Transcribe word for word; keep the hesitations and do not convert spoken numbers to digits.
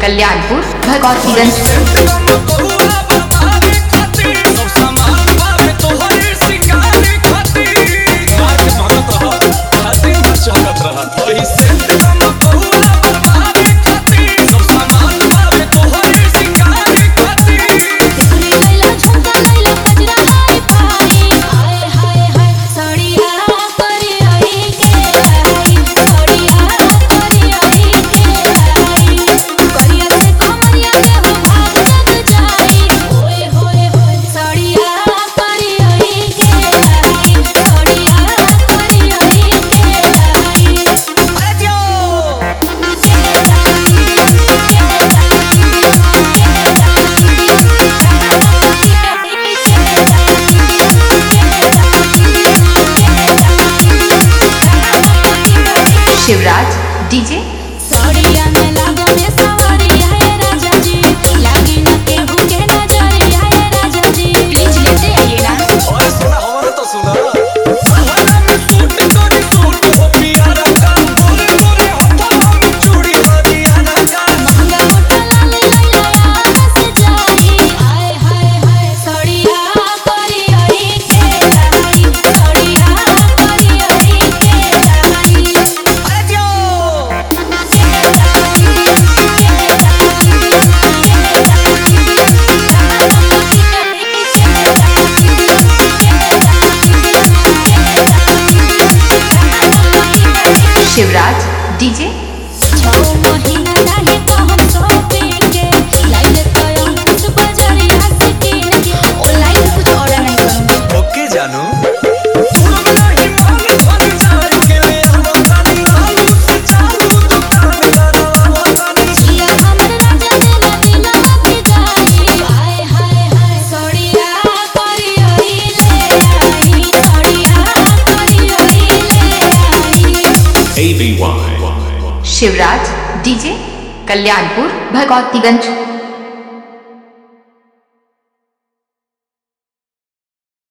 Kalyanpur Bhagwatiganj. Shivraj DJ साड़िया में लागो में सवारिया है राजा जी, लागी न केहू के नजरिया है राजा जी, प्लीज लेते आइए ना। और सुना हमारा तो सुना सहारा में सूट कोरी सूट हो प्यारा का गोरे गोरे हाथों में चूड़ी हरियाणा का महंगा होटल ले लैला बस जाई, हाय हाय हाय साड़िया करी आई के लाई, साड़िया करी आई के लाई। शिवराज डीजे छो महीना नहीं तो हम शॉपिंग के लाइव तो हम कुछ बजरिया से किन के ऑनलाइन कुछ ऑर्डर नहीं करूंगी। ओके जानू तू नहीं मान भर जाए के ले आवतानी आलू से चालू दुकान करवावतानी जिया हमर राजा देला दिलवा के गाई, हाय हाय हाय साड़िया करी आई ले आई, साड़िया करी आई ले आई। A B Y Shivraj DJ Kalyanpur Bhagwatiganj.